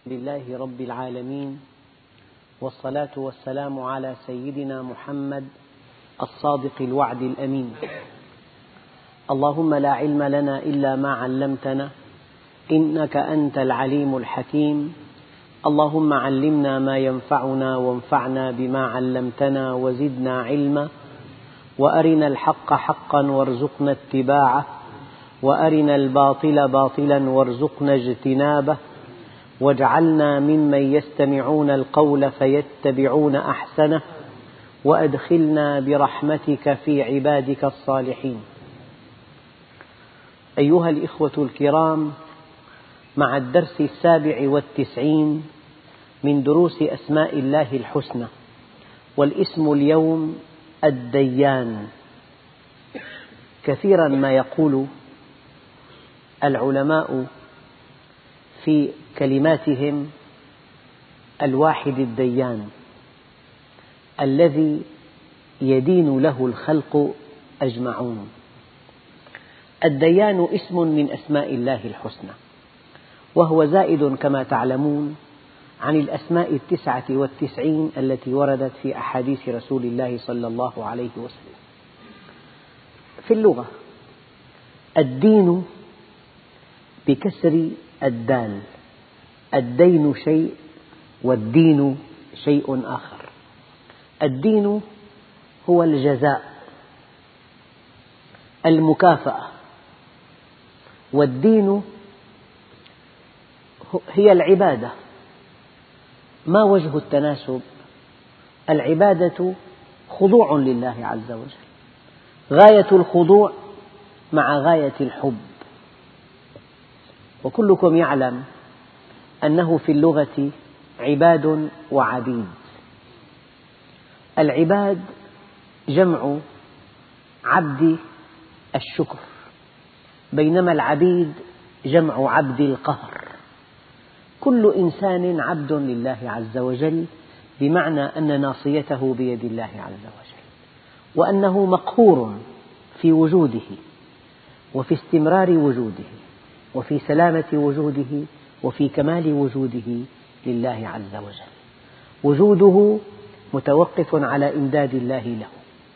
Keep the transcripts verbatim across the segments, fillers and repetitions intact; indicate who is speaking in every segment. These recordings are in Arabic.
Speaker 1: لله رب العالمين، والصلاة والسلام على سيدنا محمد الصادق الوعد الأمين. اللهم لا علم لنا إلا ما علمتنا إنك أنت العليم الحكيم. اللهم علمنا ما ينفعنا وانفعنا بما علمتنا وزدنا علما، وأرنا الحق حقا وارزقنا اتباعه، وأرنا الباطل باطلا وارزقنا اجتنابه، واجعلنا ممن يستمعون القول فيتبعون أحسنه، وأدخلنا برحمتك في عبادك الصالحين. أيها الإخوة الكرام، مع الدرس السابع والتسعين من دروس أسماء الله الحسنى، والاسم اليوم الديان. كثيرا ما يقول العلماء في كلماتهم الواحد الديان الذي يدين له الخلق أجمعون. الديان اسم من أسماء الله الحسنى، وهو زائد كما تعلمون عن الأسماء التسعة والتسعين التي وردت في أحاديث رسول الله صلى الله عليه وسلم. في اللغة الدين بكسر الدال، الدين شيء والدين شيء آخر. الدين هو الجزاء، المكافأة، والدين هي العبادة. ما وجه التناسب؟ العبادة خضوع لله عز وجل، غاية الخضوع مع غاية الحب. وكلكم يعلم أنه في اللغة عباد وعبيد. العباد جمع عبد الشكر، بينما العبيد جمع عبد القهر. كل إنسان عبد لله عز وجل، بمعنى أن ناصيته بيد الله عز وجل، وأنه مقهور في وجوده وفي استمرار وجوده وفي سلامة وجوده وفي كمال وجوده لله عز وجل. وجوده متوقف على إمداد الله له،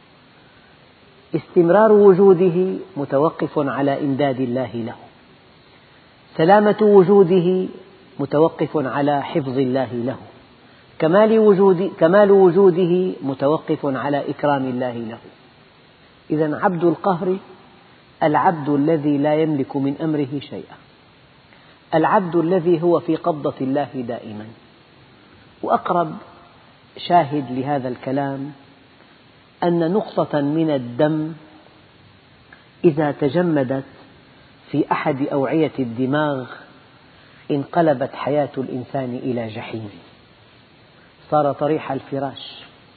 Speaker 1: استمرار وجوده متوقف على إمداد الله له، سلامة وجوده متوقف على حفظ الله له، كمال, وجود كمال وجوده متوقف على إكرام الله له. إذن عبد القهر العبد الذي لا يملك من أمره شيئا، العبد الذي هو في قبضة الله دائما. وأقرب شاهد لهذا الكلام أن نقطة من الدم إذا تجمدت في أحد أوعية الدماغ انقلبت حياة الإنسان إلى جحيم، صار طريح الفراش.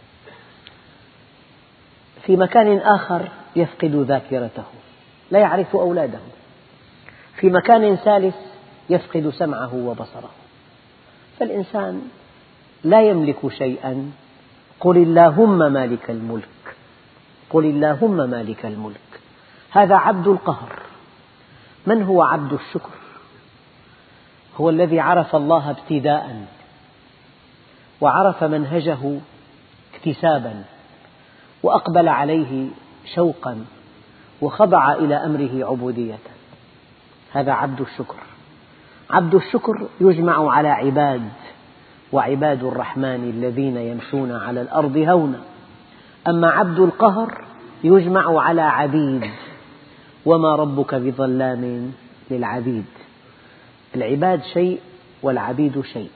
Speaker 1: في مكان آخر يفقد ذاكرته، لا يعرف أولاده. في مكان ثالث يفقد سمعه وبصره. فالإنسان لا يملك شيئا. قل اللهم مالك الملك، قل اللهم مالك الملك. هذا عبد القهر. من هو عبد الشكر؟ هو الذي عرف الله ابتداء، وعرف منهجه اكتسابا، وأقبل عليه شوقا، وخضع إلى أمره عبودية. هذا عبد الشكر. عبد الشكر يجمع على عباد، وعباد الرحمن الذين يمشون على الأرض هونا. أما عبد القهر يجمع على عبيد، وما ربك بظلام للعبيد. العباد شيء والعبيد شيء.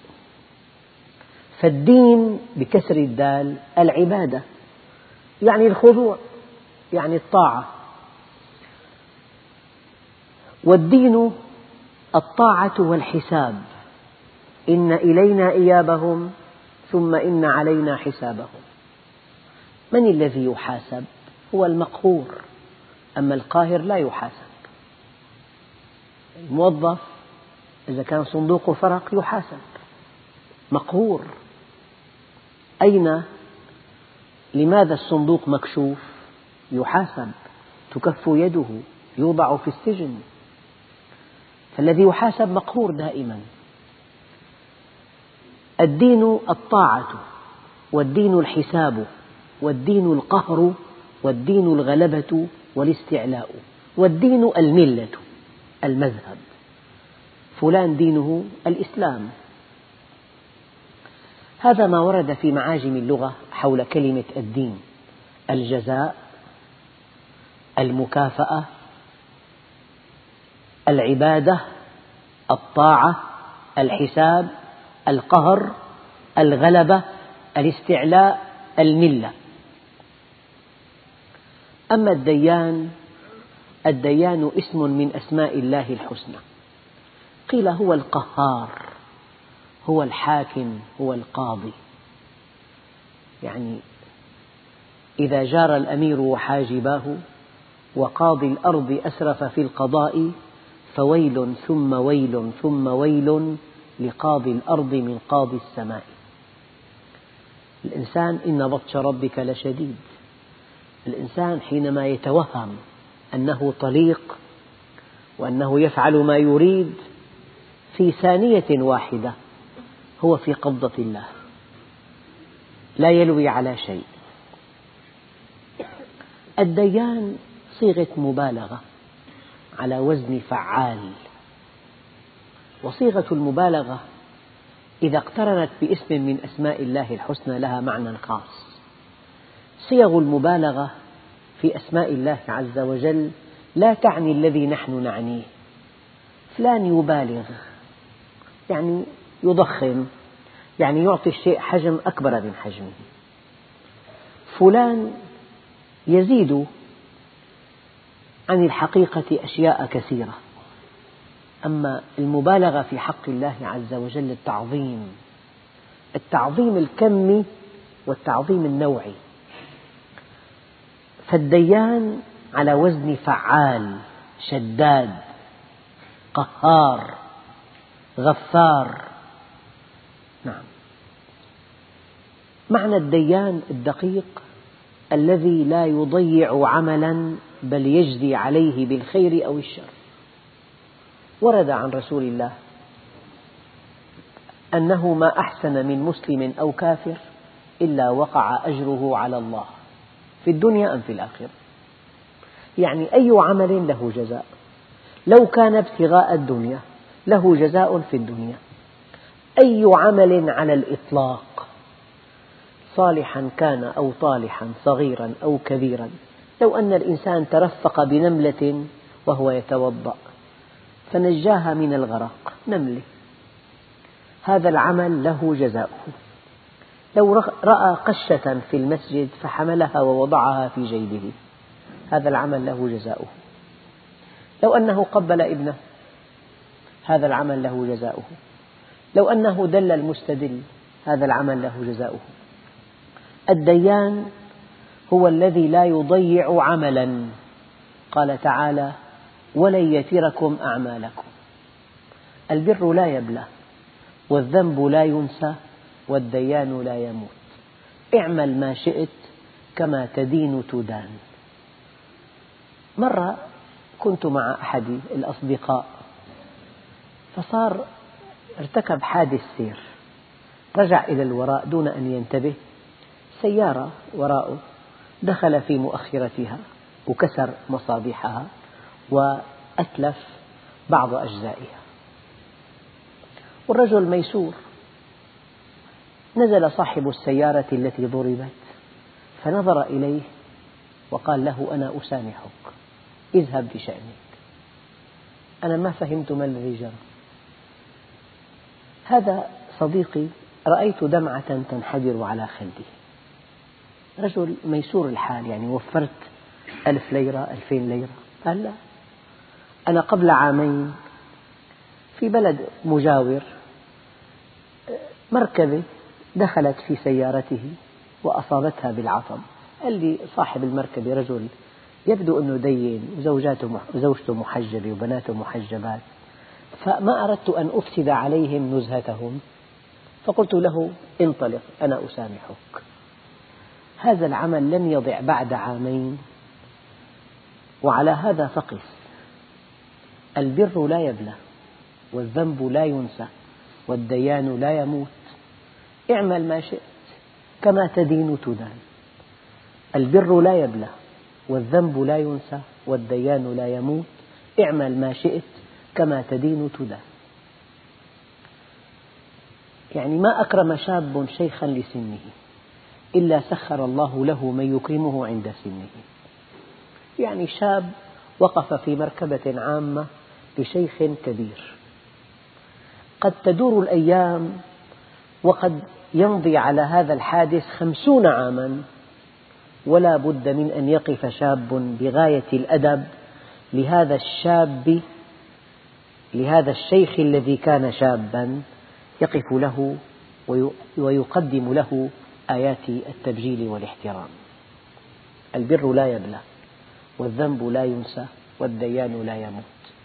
Speaker 1: فالدين بكسر الدال العبادة، يعني الخضوع، يعني الطاعة. والدين الطاعة والحساب. إن إلينا إيابهم ثم إن علينا حسابهم. من الذي يحاسب؟ هو المقهور، أما القاهر لا يحاسب. الموظف إذا كان صندوقه فرق يحاسب، مقهور. أين لماذا الصندوق مكشوف؟ يحاسب، تكف يده، يوضع في السجن. فالذي يحاسب مقهور دائما. الدين الطاعة، والدين الحساب، والدين القهر، والدين الغلبة والاستعلاء، والدين الملة المذهب. فلان دينه الإسلام. هذا ما ورد في معاجم اللغة حول كلمة الدين: الجزاء، المكافأة، العبادة، الطاعة، الحساب، القهر، الغلبة، الاستعلاء، الملة. أما الديان، الديان اسم من أسماء الله الحسنى. قيل هو القهار، هو الحاكم، هو القاضي. يعني إذا جار الأمير وحاجباه وقاضي الأرض أسرف في القضاء، فويل ثم ويل ثم ويل لقاضي الأرض من قاضي السماء. الإنسان إن بطش ربك لشديد. الإنسان حينما يتوهم أنه طليق وأنه يفعل ما يريد، في ثانية واحدة هو في قبضة الله، لا يلوي على شيء. الديان صيغة مبالغة على وزن فعال، وصيغة المبالغة إذا اقترنت باسم من أسماء الله الحسنى لها معنى خاص. صيغ المبالغة في أسماء الله عز وجل لا تعني الذي نحن نعنيه. فلان يبالغ يعني يضخم، يعني يعطي الشيء حجم أكبر من حجمه. فلان يزيد عن الحقيقة أشياء كثيرة. أما المبالغة في حق الله عز وجل التعظيم، التعظيم الكمي والتعظيم النوعي. فالديان على وزن فعال، شداد، قهار، غفار. نعم. معنى الديان الدقيق الذي لا يضيع عملا بل يجزي عليه بالخير أو الشر. ورد عن رسول الله أنه ما أحسن من مسلم أو كافر إلا وقع أجره على الله في الدنيا أم في الآخرة. يعني أي عمل له جزاء، لو كان ابتغاء الدنيا له جزاء في الدنيا. أي عمل على الإطلاق، صالحا كان أو طالحا، صغيرا أو كبيرا، لو أن الإنسان ترفق بنملة وهو يتوضأ فنجاها من الغرق، نملة، هذا العمل له جزاؤه. لو رأى قشة في المسجد فحملها ووضعها في جيبه، هذا العمل له جزاؤه. لو أنه قبل ابنه، هذا العمل له جزاؤه. لو أنه دل المستدل، هذا العمل له جزاؤه. الديان هو الذي لا يضيع عملا. قال تعالى: ولن يتركم أعمالكم. البر لا يبلى، والذنب لا ينسى، والديان لا يموت. اعمل ما شئت كما تدين تدان. مرة كنت مع أحد الأصدقاء، فصار ارتكب حادث سير، رجع إلى الوراء دون أن ينتبه، سيارة وراءه دخل في مؤخرتها وكسر مصابيحها وأتلف بعض أجزائها، والرجل ميسور. نزل صاحب السيارة التي ضربت فنظر إليه وقال له: أنا أسامحك، اذهب بشأنك. أنا ما فهمت ما الذي جرى. هذا صديقي رأيت دمعة تنحدر على خده، رجل ميسور الحال، يعني وفرت ألف ليرة ألفين ليرة. قال: لا، أنا قبل عامين في بلد مجاور مركبة دخلت في سيارته وأصابتها بالعطب. قال لي صاحب المركبة رجل يبدو أنه دين، وزوجته محجبة وبناته محجبات، فما أردت أن أفسد عليهم نزهتهم، فقلت له: انطلق، أنا أسامحك. هذا العمل لم يضع بعد عامين، وعلى هذا فقس. البر لا يبلى، والذنب لا ينسى، والديان لا يموت. اعمل ما شئت كما تدين تدان. البر لا يبلى والذنب لا ينسى والديان لا يموت. اعمل ما شئت كما تدين تدان. يعني ما أكرم شاب شيخا لسنه إلا سخر الله له من يكرمه عند سنه. يعني شاب وقف في مركبة عامة لشيخ كبير، قد تدور الأيام وقد يمضي على هذا الحادث خمسون عاما، ولا بد من أن يقف شاب بغاية الأدب لهذا الشاب لهذا الشيخ الذي كان شابا، يقف له ويقدم له آيات التبجيل والاحترام. البر لا يبلى والذنب لا ينسى والديان لا يموت.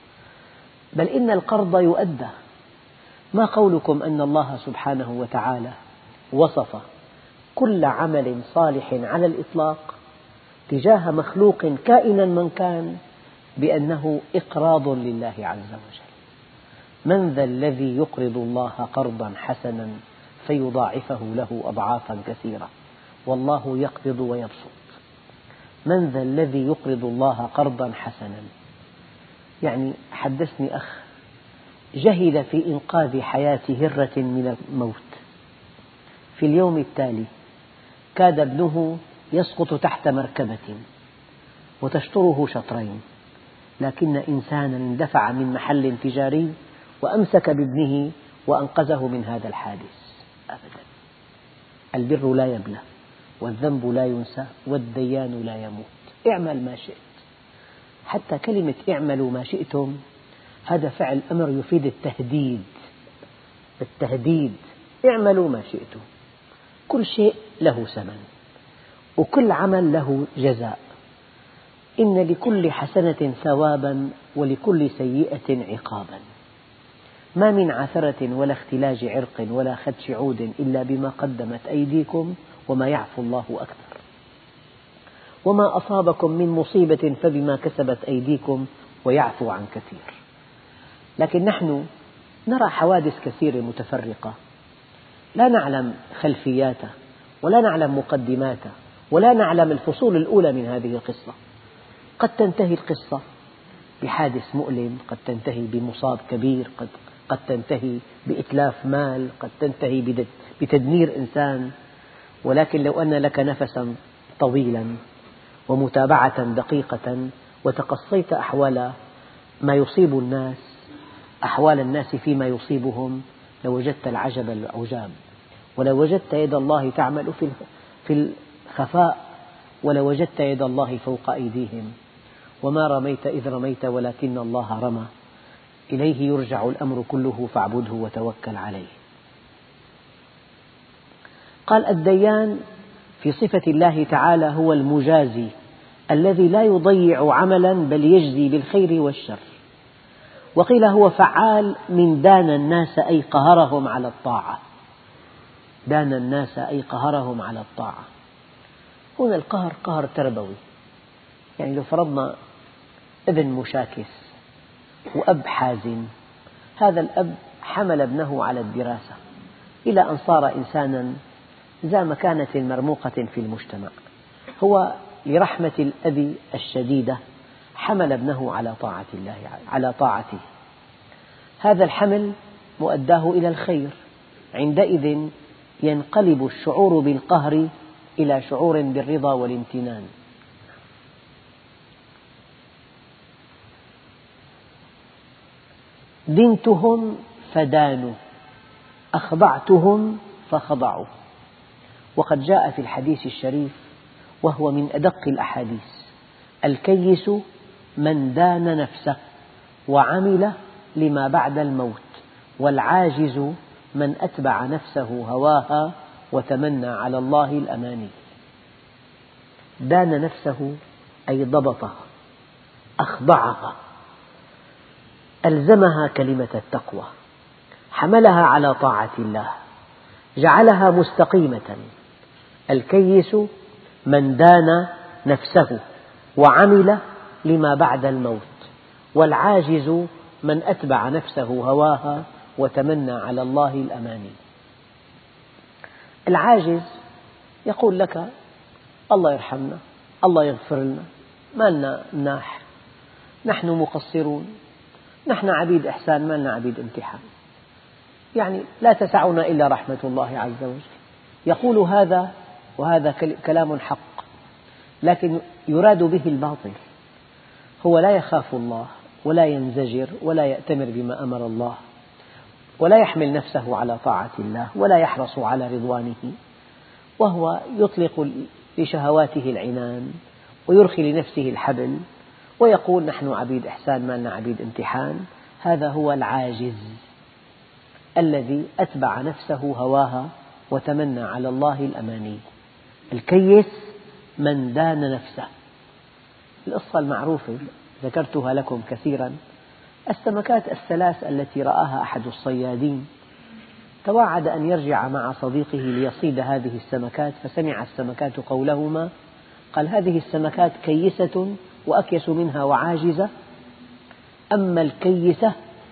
Speaker 1: بل إن القرض يؤدى. ما قولكم أن الله سبحانه وتعالى وصف كل عمل صالح على الإطلاق تجاه مخلوق كائنا من كان بأنه إقراض لله عز وجل. من ذا الذي يقرض الله قرضا حسنا فيضاعفه له أضعافا كثيرة والله يقبض ويبسط. من ذا الذي يقرض الله قرضا حسنا. يعني حدثني أخ جهد في إنقاذ حياة هرة من الموت، في اليوم التالي كاد ابنه يسقط تحت مركبة وتشطره شطرين، لكن إنسانا اندفع من محل تجاري وأمسك بابنه وأنقذه من هذا الحادث. أبدا. البر لا يبلى والذنب لا ينسى والديان لا يموت. اعمل ما شئت. حتى كلمة اعملوا ما شئتم هذا فعل أمر يفيد التهديد. التهديد اعملوا ما شئتم. كل شيء له ثمن وكل عمل له جزاء. إن لكل حسنة ثوابا ولكل سيئة عقابا. ما من عثرة ولا اختلاج عرق ولا خدش عود إلا بما قدمت أيديكم وما يعفو الله أكثر. وما أصابكم من مصيبة فبما كسبت أيديكم ويعفو عن كثير. لكن نحن نرى حوادث كثيرة متفرقة لا نعلم خلفياتها ولا نعلم مقدماتها ولا نعلم الفصول الأولى من هذه القصة. قد تنتهي القصة بحادث مؤلم، قد تنتهي بمصاب كبير، قد, قد تنتهي بإتلاف مال، قد تنتهي بتدمير إنسان. ولكن لو أن لك نفسا طويلا ومتابعة دقيقة وتقصيت أحوال ما يصيب الناس، أحوال الناس فيما يصيبهم، لوجدت العجب العجاب. ولوجدت يد الله تعمل في الخفاء ولوجدت يد الله فوق أيديهم. وما رميت إذ رميت ولكن الله رمى. إليه يرجع الأمر كله فاعبده وتوكل عليه. قال الديان في صفة الله تعالى هو المجازي الذي لا يضيع عملا بل يجزي بالخير والشر. وقيل هو فعال من دان الناس أي قهرهم على الطاعة. دان الناس أي قهرهم على الطاعة. هنا القهر قهر تربوي. يعني لو فرضنا ابن مشاكس وأب حازم، هذا الأب حمل ابنه على الدراسة إلى أن صار إنسانا ذا مكانة مرموقة في المجتمع. هو لرحمة الأب الشديدة حمل ابنه على طاعة الله على طاعته. هذا الحمل مؤداه إلى الخير. عندئذ ينقلب الشعور بالقهر إلى شعور بالرضا والامتنان. دنتهم فدانوا أخضعتهم فخضعوا. وقد جاء في الحديث الشريف وهو من أدق الأحاديث: الكيس من دان نفسه وعمل لما بعد الموت، والعاجز من أتبع نفسه هواها وتمنى على الله الأماني. دان نفسه أي ضبطها، أخضعها، ألزمها كلمة التقوى، حملها على طاعة الله، جعلها مستقيمة. الكيس من دان نفسه وعمل لما بعد الموت، والعاجز من أتبع نفسه هواها وتمنى على الله الأماني. العاجز يقول لك الله يرحمنا، الله يغفر لنا، ما لنا مناح، نحن مقصرون، نحن عبيد إحسان، ما لنا عبيد امتحان، يعني لا تسعنا إلا رحمة الله عز وجل. يقول هذا، وهذا كلام حق، لكن يراد به الباطل. هو لا يخاف الله ولا ينزجر ولا يأتمر بما أمر الله، ولا يحمل نفسه على طاعة الله، ولا يحرص على رضوانه، وهو يطلق لشهواته العنان ويرخي لنفسه الحبل ويقول نحن عبيد إحسان، ما لنا عبيد امتحان. هذا هو العاجز الذي أتبع نفسه هواها وتمنى على الله الأماني. الكيس من دان نفسه. القصة المعروفة ذكرتها لكم كثيرا، السمكات الثلاث التي رآها أحد الصيادين، توعد أن يرجع مع صديقه ليصيد هذه السمكات، فسمع السمكات قولهما، قال هذه السمكات كيسة وأكيس منها وعاجزة، أما الكيسة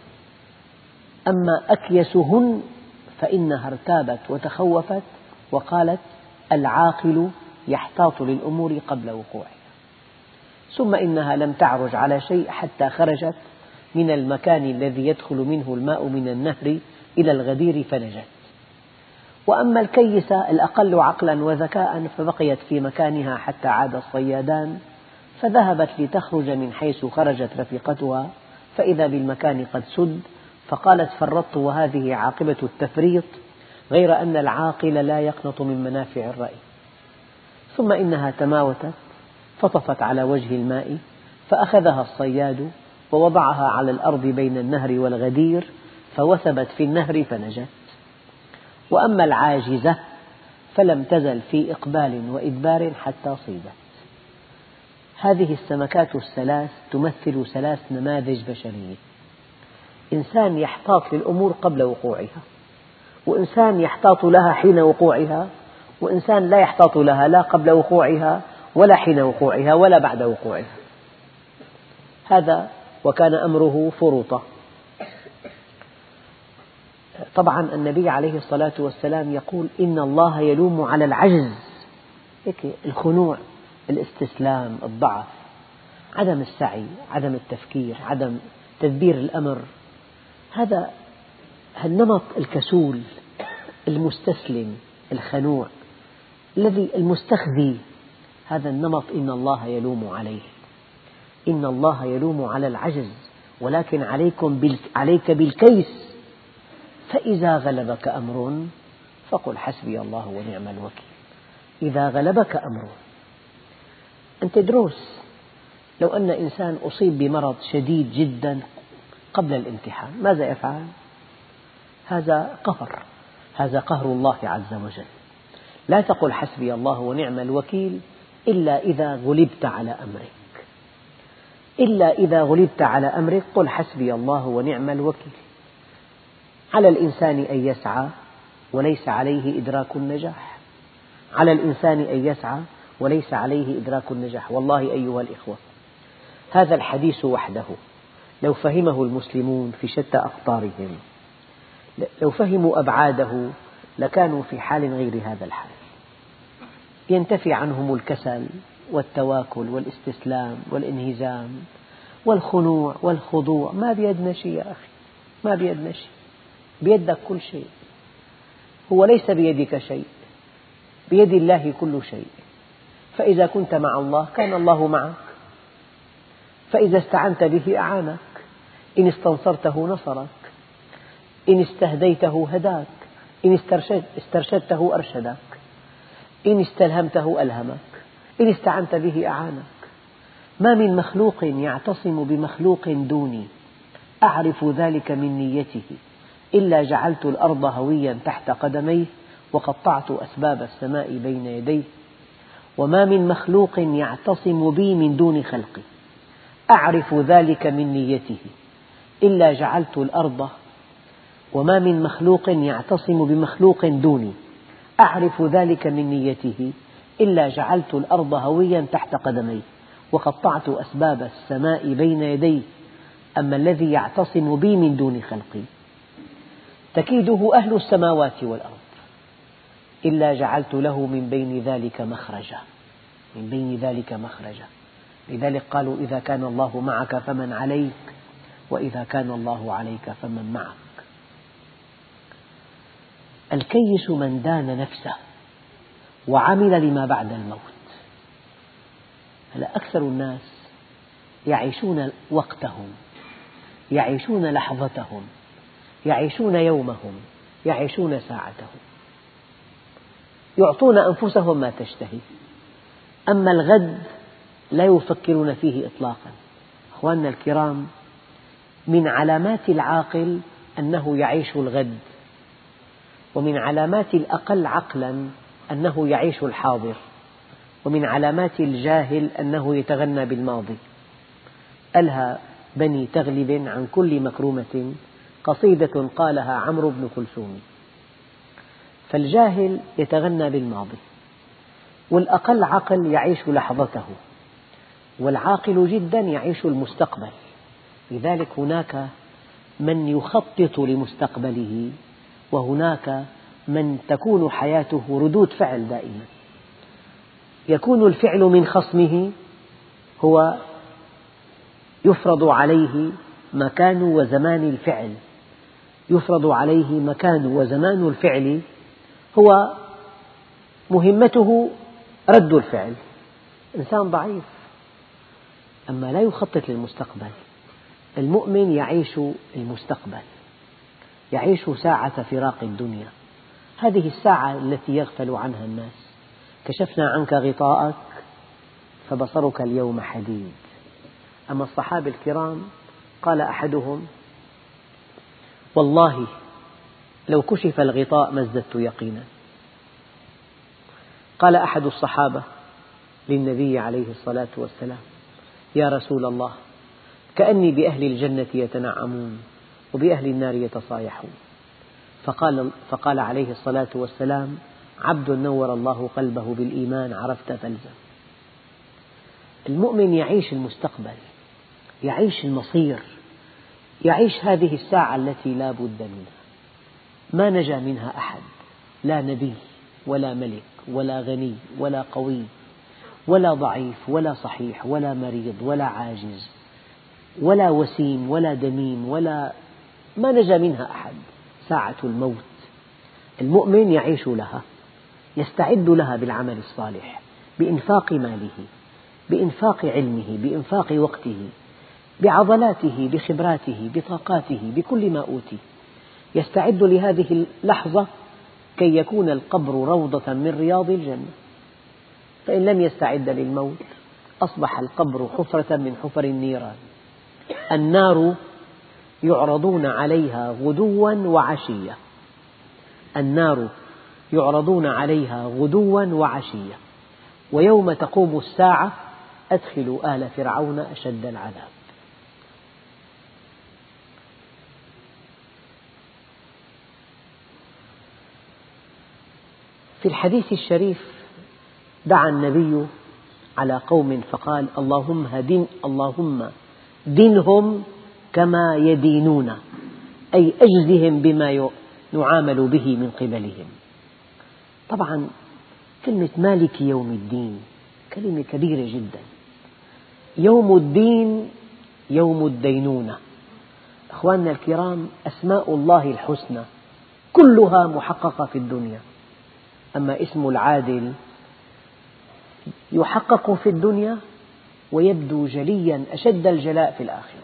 Speaker 1: أما أكيسهن فإنها ارتابت وتخوفت وقالت العاقل يحتاط للأمور قبل وقوعها، ثم إنها لم تعرج على شيء حتى خرجت من المكان الذي يدخل منه الماء من النهر إلى الغدير فنجت. وأما الكيسة الأقل عقلا وذكاء فبقيت في مكانها حتى عاد الصيادان، فذهبت لتخرج من حيث خرجت رفيقتها فإذا بالمكان قد سد، فقالت فرطت وهذه عاقبة التفريط، غير أن العاقل لا يقنط من منافع الرأي. ثم إنها تماوتت فطفت على وجه الماء، فأخذها الصياد ووضعها على الأرض بين النهر والغدير، فوثبت في النهر فنجت. وأما العاجزة فلم تزل في إقبال وإدبار حتى صيدت. هذه السمكات الثلاث تمثل ثلاث نماذج بشرية: إنسان يحتاط للأمور قبل وقوعها، وإنسان يحتاط لها حين وقوعها، وإنسان لا يحتاط لها لا قبل وقوعها ولا حين وقوعها ولا بعد وقوعها. هذا وكان أمره فرطة. طبعا النبي عليه الصلاة والسلام يقول إن الله يلوم على العجز، الخنوع، الاستسلام، الضعف، عدم السعي، عدم التفكير، عدم تدبير الأمر. هذا النمط الكسول المستسلم الخنوع الذي المستخذي، هذا النمط إن الله يلوم عليه. إن الله يلوم على العجز، ولكن عليكم عليك بالكيس، فإذا غلبك أمر فقل حسبي الله ونعم الوكيل. إذا غلبك أمر، أنت دروس، لو أن إنسان أصيب بمرض شديد جدا قبل الامتحان ماذا يفعل؟ هذا قهر، هذا قهر الله عز وجل. لا تقل حسبي الله ونعم الوكيل إلا إذا غلبت على أمرك، إلا إذا غلبت على أمرك قل حسبي الله ونعم الوكيل. على الإنسان أن يسعى وليس عليه إدراك النجاح، على الإنسان أن يسعى وليس عليه إدراك النجاح. والله أيها الإخوة، هذا الحديث وحده لو فهمه المسلمون في شتى أقطارهم، لو فهموا أبعاده لكانوا في حال غير هذا الحال. ينتفي عنهم الكسل والتواكل والاستسلام والانهزام والخنوع والخضوع. ما بيدنا شيء يا أخي، ما بيدنا شيء، بيدك كل شيء. هو ليس بيدك شيء، بيد الله كل شيء. فإذا كنت مع الله كان الله معك، فإذا استعنت به أعانك، إن استنصرته نصرك، إن استهديته هداك، إن استرشدته أرشدك، إن استلهمته ألهمك، إن استعنت به أعانك. ما من مخلوق يعتصم بمخلوق دوني أعرف ذلك من نيته إلا جعلت الأرض هويا تحت قدميه وقطعت أسباب السماء بين يديه. وما من مخلوق يعتصم بي من دون خلقي أعرف ذلك من نيته إلا جعلت الأرض وما من مخلوق يعتصم بمخلوق دوني أعرف ذلك من نيته إلا جعلت الأرض هويا تحت قدميه وقطعت أسباب السماء بين يديه. أما الذي يعتصم بي من دون خلقي تكيده أهل السماوات والأرض إلا جعلت له من بين ذلك مخرجا من بين ذلك مخرجا. لذلك قالوا إذا كان الله معك فمن عليك، وإذا كان الله عليك فمن معك. الكيس من دان نفسه وعمل لما بعد الموت. هلأ أكثر الناس يعيشون وقتهم، يعيشون لحظتهم، يعيشون يومهم، يعيشون ساعتهم، يعطون أنفسهم ما تشتهي، أما الغد لا يفكرون فيه إطلاقا. أخواننا الكرام، من علامات العاقل أنه يعيش الغد، ومن علامات الأقل عقلا أنه يعيش الحاضر، ومن علامات الجاهل أنه يتغنى بالماضي. ألهى بني تغلب عن كل مكرمة قصيدة قالها عمرو بن كلثوم. فالجاهل يتغنى بالماضي، والأقل عقل يعيش لحظته، والعاقل جدا يعيش المستقبل. لذلك هناك من يخطط لمستقبله، وهناك من تكون حياته ردود فعل دائما. يكون الفعل من خصمه هو يفرض عليه مكان وزمان الفعل، يفرض عليه مكان وزمان الفعل، هو مهمته رد الفعل. إنسان ضعيف، أما لا يخطط للمستقبل. المؤمن يعيش المستقبل، يعيش ساعة فراق الدنيا، هذه الساعة التي يغفل عنها الناس. كشفنا عنك غطاءك فبصرك اليوم حديد. أما الصحابة الكرام قال أحدهم: والله لو كشف الغطاء ما ازددت يقينا. قال أحد الصحابة للنبي عليه الصلاة والسلام: يا رسول الله، كأني بأهل الجنة يتنعمون وبأهل النار يتصايحون. فقال, فقال عليه الصلاة والسلام: عبد نور الله قلبه بالإيمان عرفت فلزم. المؤمن يعيش المستقبل، يعيش المصير، يعيش هذه الساعة التي لا بد منها، ما نجا منها أحد، لا نبي ولا ملك ولا غني ولا قوي ولا ضعيف ولا صحيح ولا مريض ولا عاجز ولا وسيم ولا دميم، ولا ما نجا منها أحد. ساعة الموت المؤمن يعيش لها، يستعد لها بالعمل الصالح، بإنفاق ماله، بإنفاق علمه، بإنفاق وقته، بعضلاته، بخبراته، بطاقاته، بكل ما أوتي. يستعد لهذه اللحظة كي يكون القبر روضة من رياض الجنة. فإن لم يستعد للموت أصبح القبر حفرة من حفر النيران. النار يعرضون عليها غدوا وعشيا، النار يعرضون عليها غدوا وعشيا، ويوم تقوم الساعة أدخلوا آل فرعون أشد العذاب. في الحديث الشريف دعا النبي على قوم فقال: اللهم هدن اللهم دنهم كما يدينون، أي أجزهم بما نعامل به من قبلهم. طبعا كلمة مالك يوم الدين كلمة كبيرة جدا. يوم الدين يوم الدينونة. أخواننا الكرام، أسماء الله الحسنى كلها محققة في الدنيا، أما اسم العادل يحقق في الدنيا ويبدو جليا أشد الجلاء في الآخرة.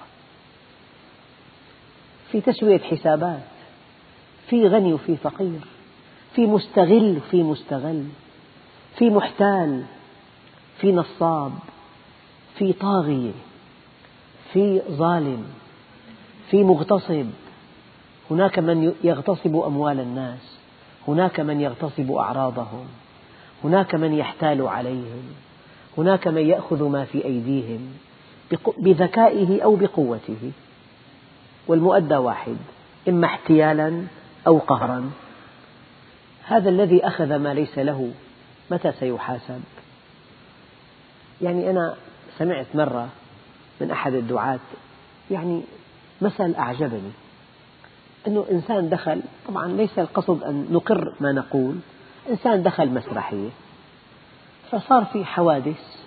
Speaker 1: في تسوية حسابات، في غني وفي فقير، في مستغل وفي مستغل، في محتال، في نصاب، في طاغية، في ظالم، في مغتصب. هناك من يغتصب أموال الناس، هناك من يغتصب أعراضهم، هناك من يحتال عليهم، هناك من يأخذ ما في أيديهم بذكائه أو بقوته، والمؤدى واحد: إما احتيالا أو قهرا. هذا الذي أخذ ما ليس له متى سيحاسب؟ يعني أنا سمعت مرة من أحد الدعاة يعني مثل أعجبني، أنه إنسان دخل، طبعا ليس القصد أن نقر ما نقول، إنسان دخل مسرحية فصار في حوادث،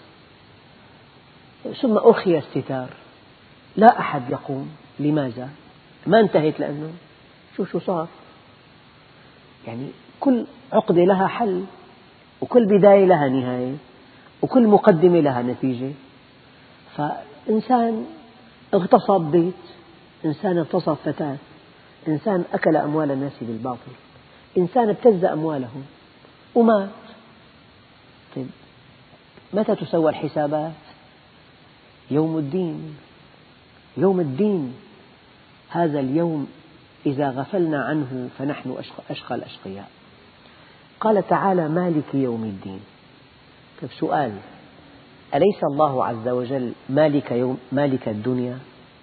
Speaker 1: ثم أرخي الستار، لا أحد يقوم. لماذا؟ ما انتهت، لأنه شو شو صار. يعني كل عقدة لها حل، وكل بداية لها نهاية، وكل مقدمة لها نتيجة. فإنسان اغتصب بيت، إنسان اغتصب فتاة، إنسان أكل أموال الناس بالباطل، إنسان ابتز أموالهم ومات. طيب متى تسوى الحسابات؟ يوم الدين. يوم الدين هذا اليوم إذا غفلنا عنه فنحن أشقى الأشقياء. قال تعالى: مالك يوم الدين. طيب سؤال: أليس الله عز وجل مالك, يوم مالك الدنيا؟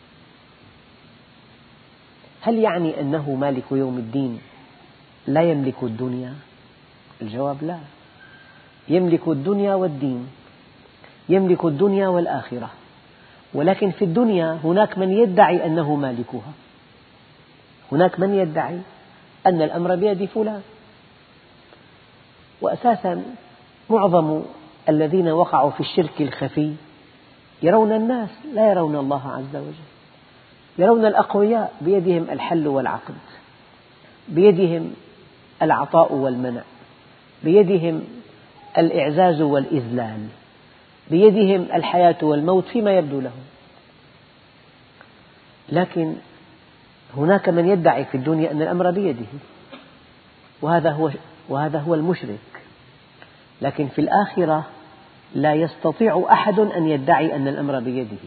Speaker 1: هل يعني أنه مالك يوم الدين لا يملك الدنيا؟ الجواب لا، يملك الدنيا والدين، يملك الدنيا والآخرة، ولكن في الدنيا هناك من يدعي أنه مالكها، هناك من يدعي أن الأمر بيد فلان. وأساسا معظم الذين وقعوا في الشرك الخفي يرون الناس، لا يرون الله عز وجل. يرون الأقوياء بيدهم الحل والعقد، بيدهم العطاء والمنع، بيدهم الإعزاز والإذلال، بيدهم الحياة والموت فيما يبدو لهم. لكن هناك من يدعي في الدنيا أن الأمر بيده، وهذا هو وهذا هو المشرك. لكن في الآخرة لا يستطيع أحد أن يدعي أن الأمر بيده.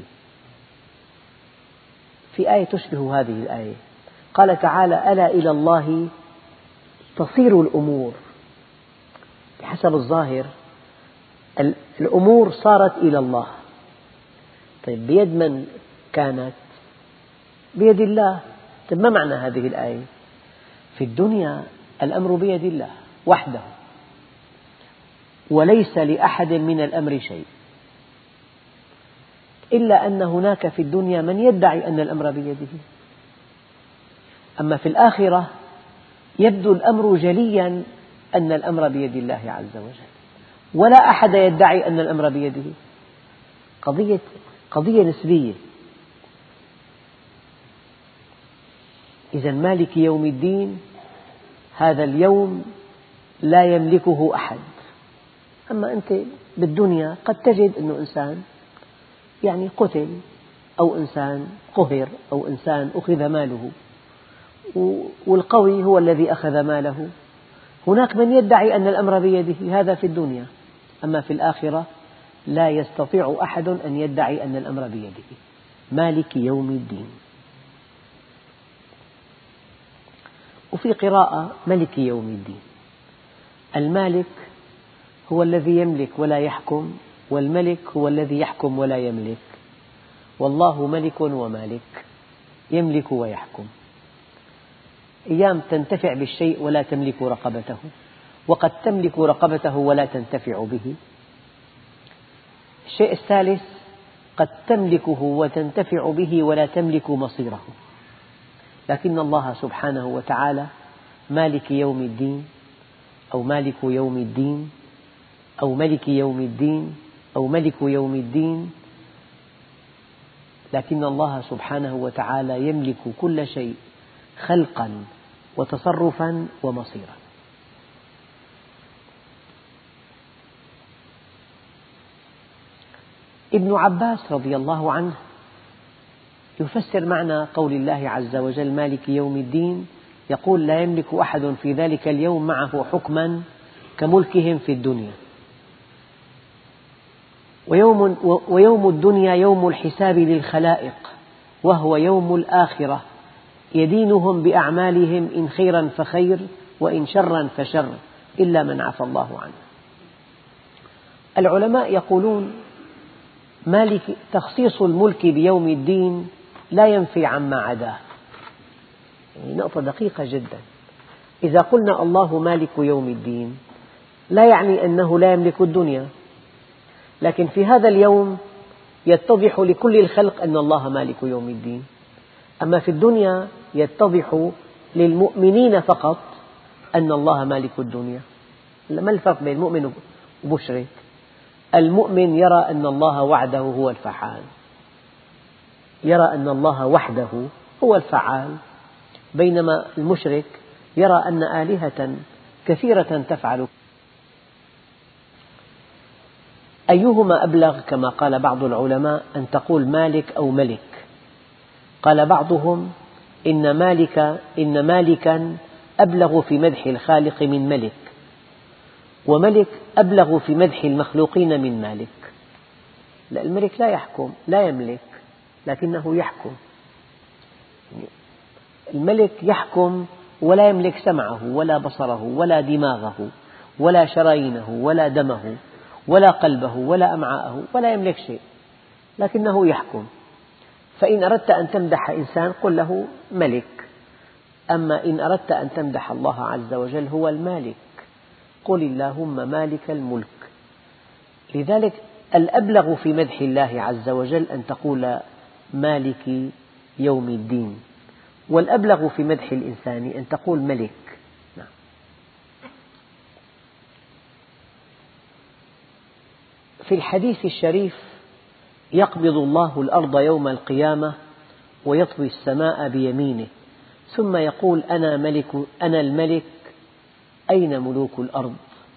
Speaker 1: في آية تشبه هذه الآية، قال تعالى: ألا إلى الله تصير الأمور. بحسب الظاهر الأمور صارت إلى الله. طيب بيد من كانت؟ بيد الله. طيب ما معنى هذه الآية؟ في الدنيا الأمر بيد الله وحده، وليس لأحد من الأمر شيء، إلا أن هناك في الدنيا من يدعي أن الأمر بيده. أما في الآخرة يبدو الأمر جليا أن الأمر بيد الله عز وجل، ولا أحد يدعي أن الأمر بيده. قضية قضية نسبية. إذا مالك يوم الدين هذا اليوم لا يملكه أحد. أما أنت بالدنيا قد تجد أن إنسان يعني قتل، أو إنسان قهر، أو إنسان أخذ ماله، والقوي هو الذي أخذ ماله. هناك من يدعي أن الأمر بيده، هذا في الدنيا. أما في الآخرة لا يستطيع أحد أن يدعي أن الأمر بيده. مالك يوم الدين. وفي قراءة ملك يوم الدين. المالك هو الذي يملك ولا يحكم، والملك هو الذي يحكم ولا يملك. والله ملك ومالك، يملك ويحكم. أيام تنتفع بالشيء ولا تملك رقبته، وقد تملك رقبته ولا تنتفع به. الشيء الثالث قد تملكه وتنتفع به ولا تملك مصيره. لكن الله سبحانه وتعالى مالك يوم الدين، أو مالك يوم الدين، أو ملك يوم الدين، أو ملك يوم الدين. لكن الله سبحانه وتعالى يملك كل شيء خلقا وتصرفا ومصيرا. ابن عباس رضي الله عنه يفسر معنى قول الله عز وجل مالك يوم الدين، يقول: لا يملك أحد في ذلك اليوم معه حكما كملكهم في الدنيا، ويوم, ويوم الدنيا يوم الحساب للخلائق، وهو يوم الآخرة يدينهم بأعمالهم، إن خيرا فخير وإن شرا فشر، إلا من عفى الله عنه. العلماء يقولون مالك تخصيص الملك بيوم الدين لا ينفي عما عداه. يعني نقطة دقيقة جدا. إذا قلنا الله مالك يوم الدين لا يعني أنه لا يملك الدنيا، لكن في هذا اليوم يتضح لكل الخلق أن الله مالك يوم الدين. أما في الدنيا يتضح للمؤمنين فقط أن الله مالك الدنيا. ما الفرق بين مؤمن ومشرك؟ المؤمن يرى أن الله وحده هو الفعال، يرى أن الله وحده هو الفعال، بينما المشرك يرى أن آلهة كثيرة تفعل. أيهما أبلغ؟ كما قال بعض العلماء أن تقول مالك أو ملك. قال بعضهم إن مالك إن مالكا أبلغ في مدح الخالق من ملك، وملك أبلغ في مدح المخلوقين من مالك. لا، الملك لا يحكم، لا يملك، لكنه يحكم. الملك يحكم ولا يملك سمعه ولا بصره ولا دماغه ولا شرايينه ولا دمه ولا قلبه ولا أمعاءه، ولا يملك شيء، لكنه يحكم. فإن أردت أن تمدح إنسان قل له ملك، أما إن أردت أن تمدح الله عز وجل هو المالك، قل اللهم مالك الملك. لذلك الأبلغ في مدح الله عز وجل أن تقول مالك يوم الدين، والأبلغ في مدح الإنسان أن تقول ملك. في الحديث الشريف يقبض الله الأرض يوم القيامة ويطوي السماء بيمينه ثم يقول أنا ملك أنا الملك أين ملوك الأرض؟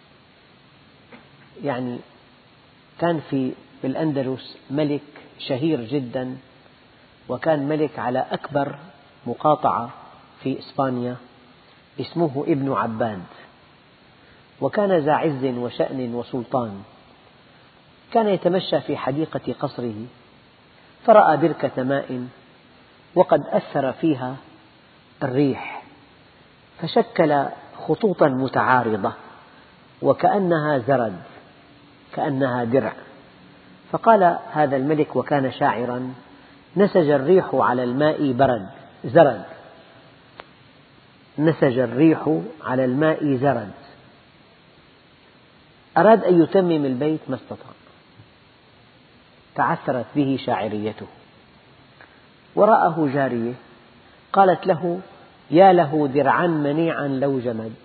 Speaker 1: يعني كان في الأندلس ملك شهير جدا، وكان ملك على أكبر مقاطعة في إسبانيا اسمه ابن عباد، وكان ذا عز وشأن وسلطان. كان يتمشى في حديقة قصره فرأى بركة ماء وقد أثر فيها الريح، فشكل خطوطا متعارضة وكأنها زرد، كأنها درع. فقال هذا الملك وكان شاعرا: نسج الريح على الماء برد زرد، نسج الريح على الماء زرد. أراد أن يتمم البيت ما استطاع، تعثرت به شاعريته. وراءه جارية قالت له: يا له درعا منيعا لو جمد،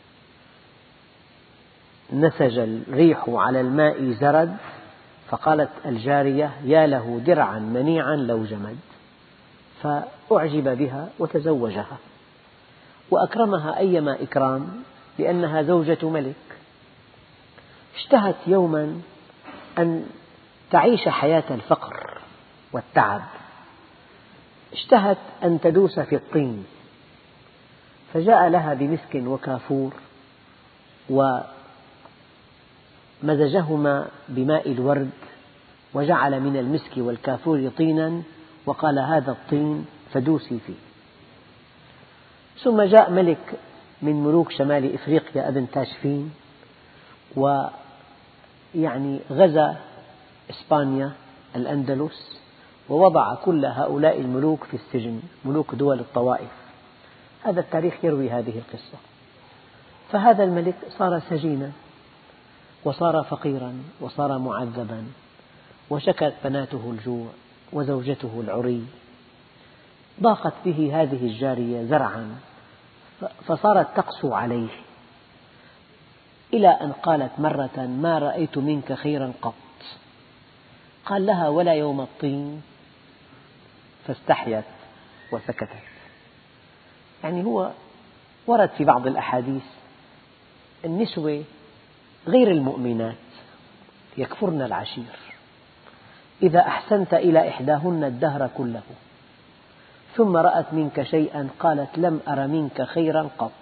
Speaker 1: نسج الريح على الماء زرد. فقالت الجارية: يا له درعا منيعا لو جمد. فأعجب بها وتزوجها، وأكرمها أيما إكرام لأنها زوجة ملك. اشتهت يوما أن تعيش حياة الفقر والتعب، اشتهت أن تدوس في الطين، فجاء لها بمسك وكافور ومزجهما بماء الورد وجعل من المسك والكافور طينا وقال: هذا الطين فدوسي فيه. ثم جاء ملك من ملوك شمال إفريقيا ابن تاشفين، ويعني غزا إسبانيا الأندلس ووضع كل هؤلاء الملوك في السجن، ملوك دول الطوائف. هذا التاريخ يروي هذه القصة. فهذا الملك صار سجينا وصار فقيرا وصار معذبا، وشكت بناته الجوع وزوجته العري. ضاقت به هذه الجارية زرعا فصارت تقسو عليه، إلى أن قالت مرة: ما رأيت منك خيرا قط. قال لها: ولا يوم الطين؟ فاستحيت وسكتت. يعني هو ورد في بعض الأحاديث النسوة غير المؤمنات يكفرن العشير، إذا أحسنت إلى إحداهن الدهر كله ثم رأت منك شيئا قالت: لم أر منك خيرا قط.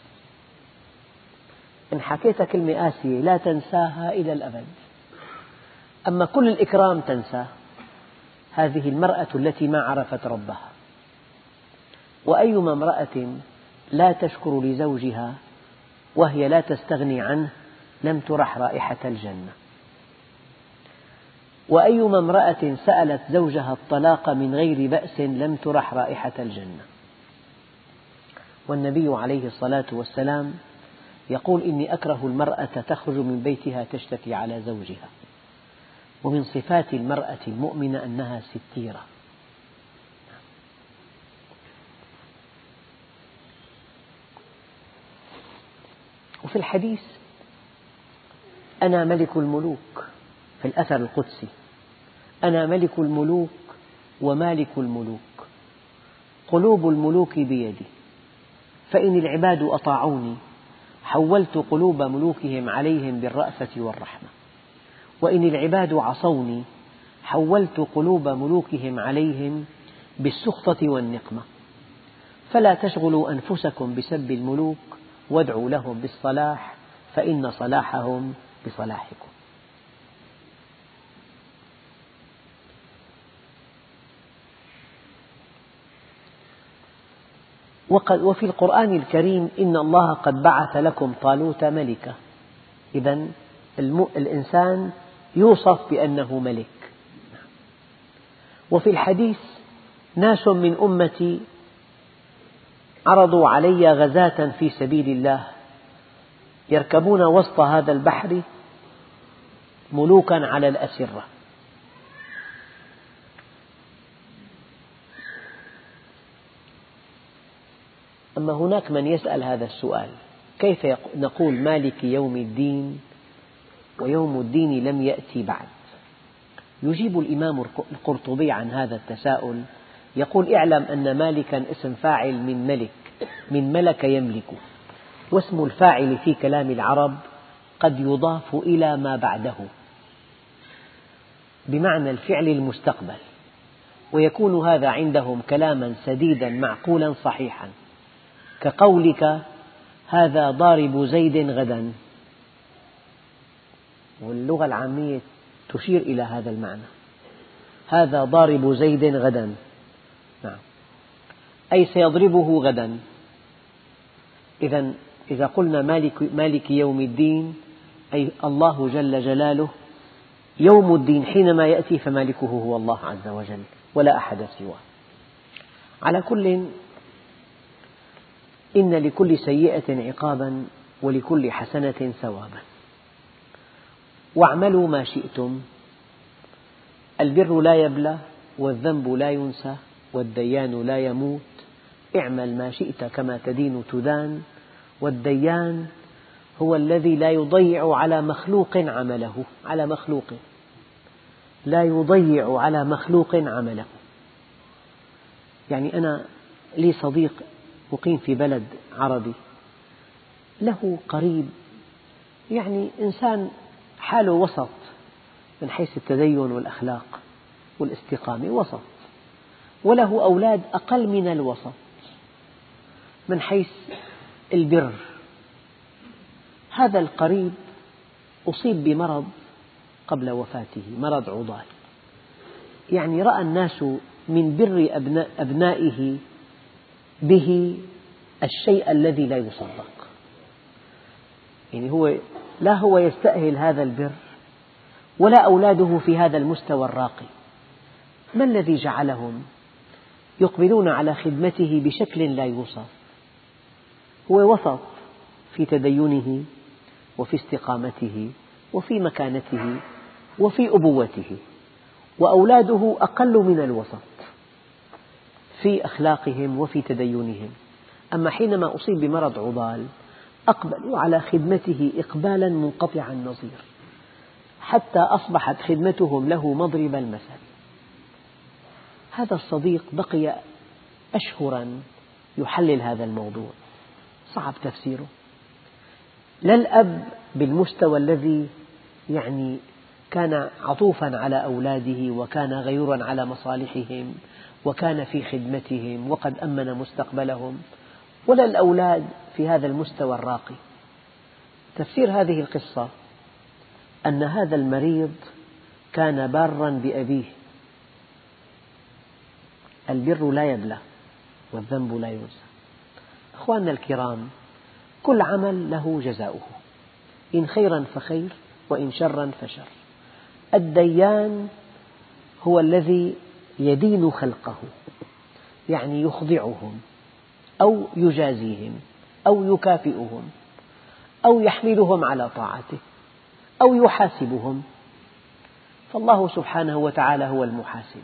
Speaker 1: إن حكيت كلمة قاسية لا تنساها إلى الأبد، أما كل الإكرام تنساه. هذه المرأة التي ما عرفت ربها. وأيما امرأة لا تشكر لزوجها وهي لا تستغني عنه لم ترح رائحة الجنة. وأيما امرأة سألت زوجها الطلاق من غير بأس لم ترح رائحة الجنة. والنبي عليه الصلاة والسلام يقول: إني أكره المرأة تخرج من بيتها تشتكي على زوجها. ومن صفات المرأة المؤمنة أنها ستيرة. وفي الحديث أنا ملك الملوك في الأثر القدسي، أنا ملك الملوك ومالك الملوك، قلوب الملوك بيدي، فإن العباد أطاعوني حولت قلوب ملوكهم عليهم بالرأفة والرحمة، وإن العباد عصوني حولت قلوب ملوكهم عليهم بالسخطة والنقمة، فلا تشغلوا أنفسكم بسب الملوك وادعوا لهم بالصلاح فإن صلاحهم بصلاحكم. وفي القرآن الكريم إن الله قد بعث لكم طالوت ملكا، إذن الإنسان يوصف بأنه ملك. وفي الحديث ناس من أمتي عرضوا علي غزاة في سبيل الله يركبون وسط هذا البحر ملوكا على الأسرة. أما هناك من يسأل هذا السؤال: كيف نقول مالك يوم الدين ويوم الدين لم يأتي بعد؟ يجيب الإمام القرطبي عن هذا التساؤل يقول: اعلم أن مالكا اسم فاعل من ملك، من ملك يملك، واسم الفاعل في كلام العرب قد يضاف إلى ما بعده بمعنى الفعل المستقبل، ويكون هذا عندهم كلاما سديدا معقولا صحيحا، كقولك هذا ضارب زيد غدا، واللغة العامية تشير إلى هذا المعنى، هذا ضارب زيد غدا، نعم، أي سيضربه غدا. إذن إذا قلنا مالك, مالك يوم الدين أي الله جل جلاله يوم الدين حينما يأتي فمالكه هو الله عز وجل ولا أحد سواه. على كل، إن لكل سيئة عقابا ولكل حسنة ثوابا، واعملوا ما شئتم، البر لا يبلى والذنب لا ينسى والديان لا يموت، اعمل ما شئت كما تدين تدان، والديان هو الذي لا يضيع على مخلوق عمله، على مخلوق لا يضيع على مخلوق عمله. يعني أنا لي صديق مقيم في بلد عربي له قريب، يعني إنسان حاله وسط من حيث التدين والأخلاق والاستقامة، وسط، وله أولاد أقل من الوسط من حيث البر. هذا القريب أصيب بمرض قبل وفاته، مرض عضال، يعني رأى الناس من بر أبنائه به الشيء الذي لا يصدق، يعني هو لا هو يستأهل هذا البر ولا أولاده في هذا المستوى الراقي. ما الذي جعلهم يقبلون على خدمته بشكل لا يوصف؟ هو وسط في تدينه وفي استقامته وفي مكانته وفي أبوته، وأولاده أقل من الوسط في أخلاقهم وفي تدينهم. أما حينما أصيب بمرض عضال أقبلوا على خدمته إقبالا منقطع النظير، حتى أصبحت خدمتهم له مضرب المثل. هذا الصديق بقي أشهرا يحلل هذا الموضوع، صعب تفسيره. لا الأب بالمستوى الذي يعني كان عطوفا على أولاده وكان غيورا على مصالحهم وكان في خدمتهم وقد أمن مستقبلهم، ولا الأولاد في هذا المستوى الراقي. تفسير هذه القصة أن هذا المريض كان بارا بأبيه، البر لا يبلى والذنب لا ينسى. أخواننا الكرام، كل عمل له جزاؤه، إن خيرا فخير وإن شرا فشر. الديان هو الذي يدين خلقه، يعني يخضعهم أو يجازيهم أو يكافئهم أو يحملهم على طاعته أو يحاسبهم، فالله سبحانه وتعالى هو المحاسب.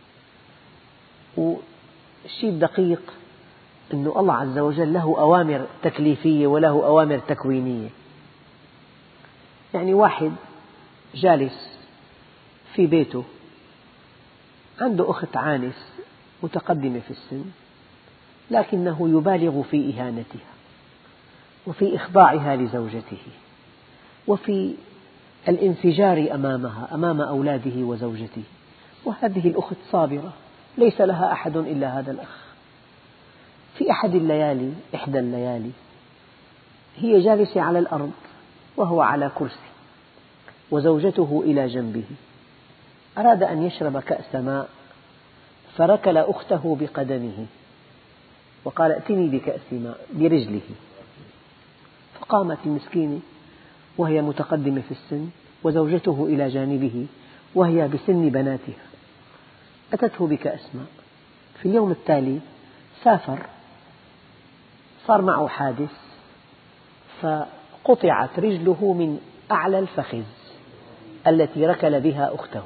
Speaker 1: والشيء الدقيق أن الله عز وجل له أوامر تكليفية وله أوامر تكوينية. يعني واحد جالس في بيته عنده أخت عانس متقدمة في السن، لكنه يبالغ في إهانتها وفي إخضاعها لزوجته وفي الانفجار أمامها أمام أولاده وزوجته، وهذه الأخت صابرة ليس لها أحد إلا هذا الأخ. في أحد الليالي إحدى الليالي هي جالسة على الأرض وهو على كرسي وزوجته إلى جنبه، أراد أن يشرب كأس ماء فركل أخته بقدمه وقال ائتني بكأس ماء برجله، فقامت المسكينة وهي متقدمة في السن وزوجته إلى جانبه وهي بسن بناتها، أتته بكأس ماء. في اليوم التالي سافر، صار معه حادث فقطعت رجله من أعلى الفخذ التي ركل بها أخته.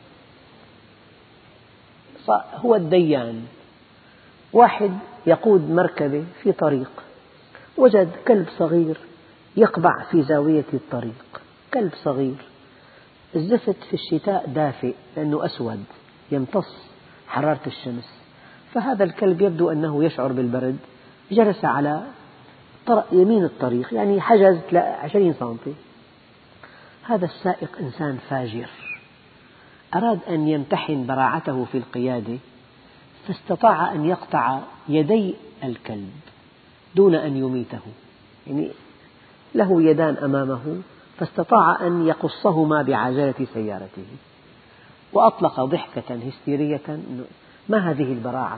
Speaker 1: هو الديان. واحد يقود مركبة في طريق، وجد كلب صغير يقبع في زاوية الطريق، كلب صغير. الزفت في الشتاء دافئ لأنه أسود يمتص حرارة الشمس، فهذا الكلب يبدو أنه يشعر بالبرد، جلس على يمين الطريق يعني حجز عشرين سنتي. هذا السائق إنسان فاجر، أراد أن يمتحن براعته في القيادة، فاستطاع أن يقطع يدي الكلب دون أن يميته، يعني له يدان أمامه فاستطاع أن يقصهما بعجلة سيارته، وأطلق ضحكة هستيرية. ما هذه البراعة؟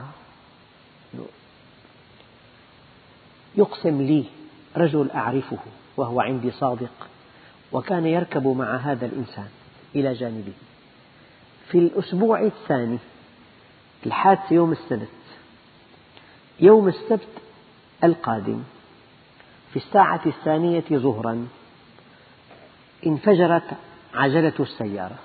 Speaker 1: يقسم لي رجل أعرفه وهو عندي صادق، وكان يركب مع هذا الإنسان إلى جانبه في الأسبوع الثاني. الحادثة يوم السبت، يوم السبت القادم في الساعة الثانية ظهرا انفجرت عجلة السيارة،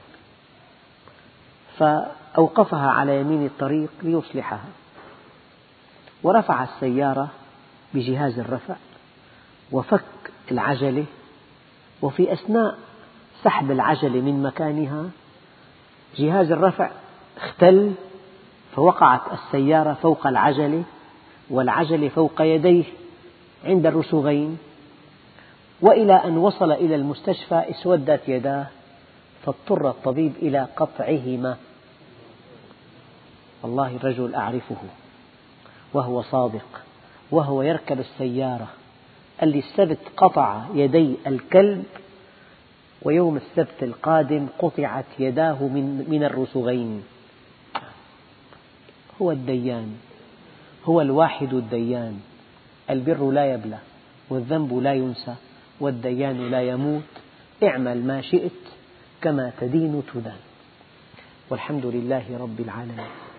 Speaker 1: فأوقفها على يمين الطريق ليصلحها، ورفع السيارة بجهاز الرفع وفك العجلة، وفي أثناء سحب العجلة من مكانها جهاز الرفع اختل، فوقعت السيارة فوق العجلة والعجلة فوق يديه عند الرسغين، وإلى أن وصل إلى المستشفى اسودت يداه، فاضطر الطبيب إلى قطعهما. والله الرجل أعرفه وهو صادق وهو يركب السيارة، قال لي السبت قطع يدي الكلب، ويوم السبت القادم قطعت يداه من, من الرسغين. هو الديان، هو الواحد الديان. البر لا يبلى والذنب لا ينسى والديان لا يموت، اعمل ما شئت كما تدين تدان. والحمد لله رب العالمين.